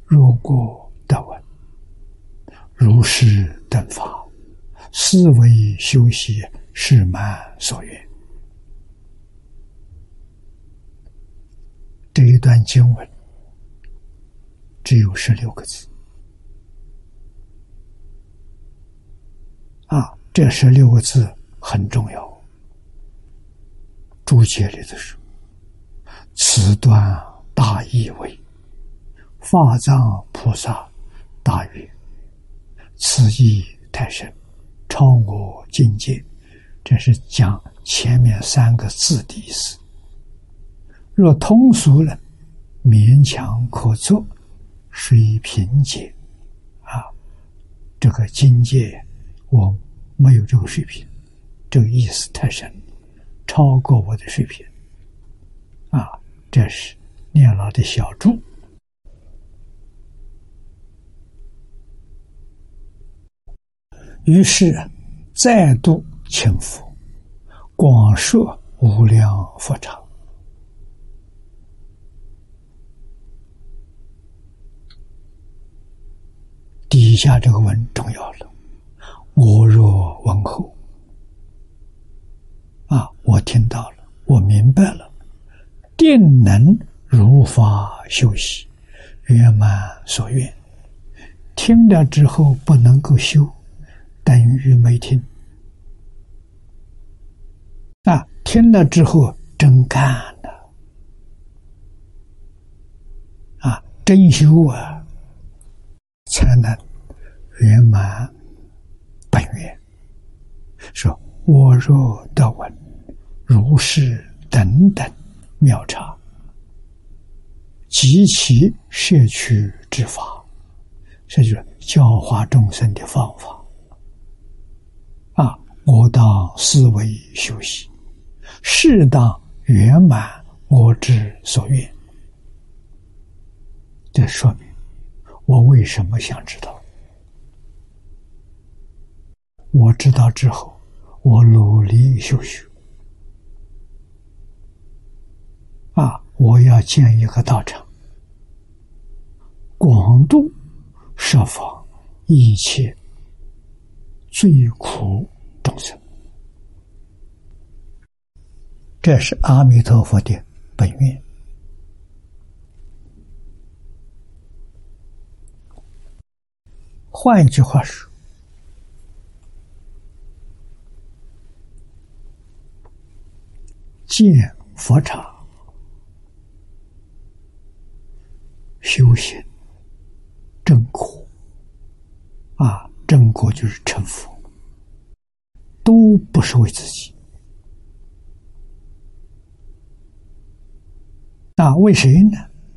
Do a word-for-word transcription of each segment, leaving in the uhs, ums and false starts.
若果得闻如是等法，是为修习是满所愿。这一段经文只有十六个字啊，这十六个字很重要。注解里的说，此段大意为法藏菩萨大愿，此意太深，超我境界。这是讲前面三个字的意思。若通俗人勉强可作，水平解啊，这个境界我没有这个水平，这个意思太深，超过我的水平啊。这是念老的小注。于是再度请佛，广说无量佛刹。底下这个文重要了，我若闻后啊，我听到了，我明白了，定能如法修习，圆满所愿。听了之后不能够修，等于没听啊，听了之后真干了啊，真修啊，才能圆满本愿。说我若得闻如是等等妙察，极其摄取之法，这就是教化众生的方法啊！我当思维修习，适当圆满我之所愿。这说明我为什么想知道。我知道之后，我努力修学啊！我要建一个道场，广度设法一切最苦众生。这是阿弥陀佛的本愿。换一句话说，见佛刹修行正果啊，正果就是成佛，都不是为自己。那为谁呢？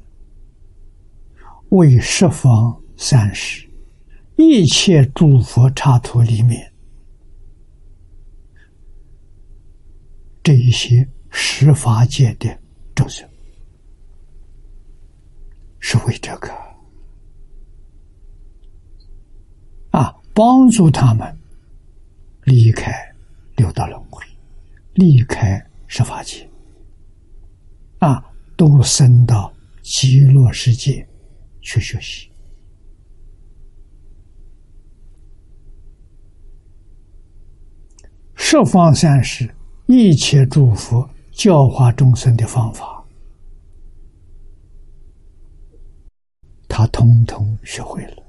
为十方三世一切诸佛刹土里面这一些十法界的众生，是为这个啊，帮助他们离开六道轮回，离开十法界啊，都升到极乐世界去学习。十方三世一切诸佛教化众生的方法，他统统学会了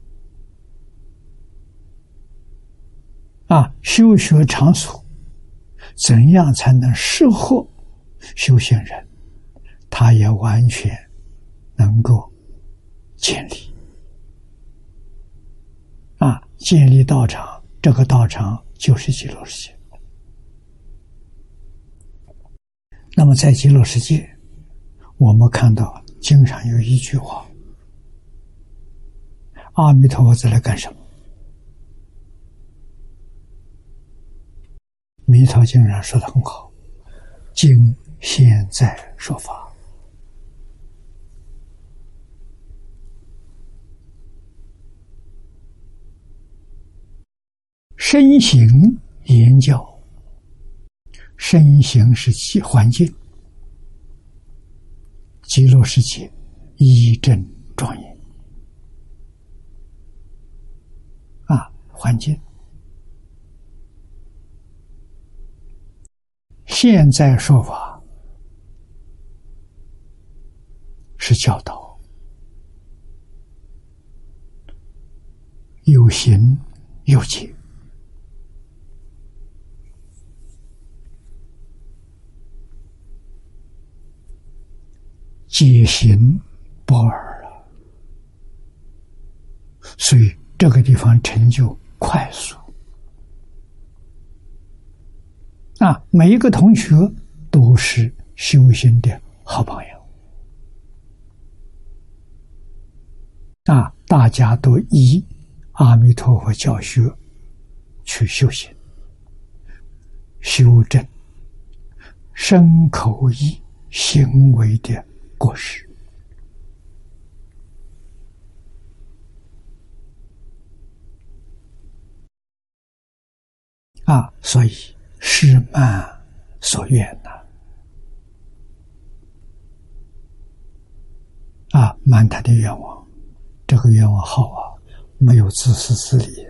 啊！修学场所怎样才能适合修行人，他也完全能够建立啊！建立道场，这个道场就是极乐世界。那么在极乐世界，我们看到经常有一句话，阿弥陀佛在来干什么？弥陀经上说得很好，经现在说法。身行言教，身行是其环境，极乐世界一真庄严环境。现在说法是教导，有行有解。解行不二了，所以这个地方成就快速。啊，每一个同学都是修行的好榜样。啊，大家都依阿弥陀佛教学去修行，修正身口意行为的过失。啊，所以是慢所愿呐。啊，满他的愿望，这个愿望好啊，没有自私自利。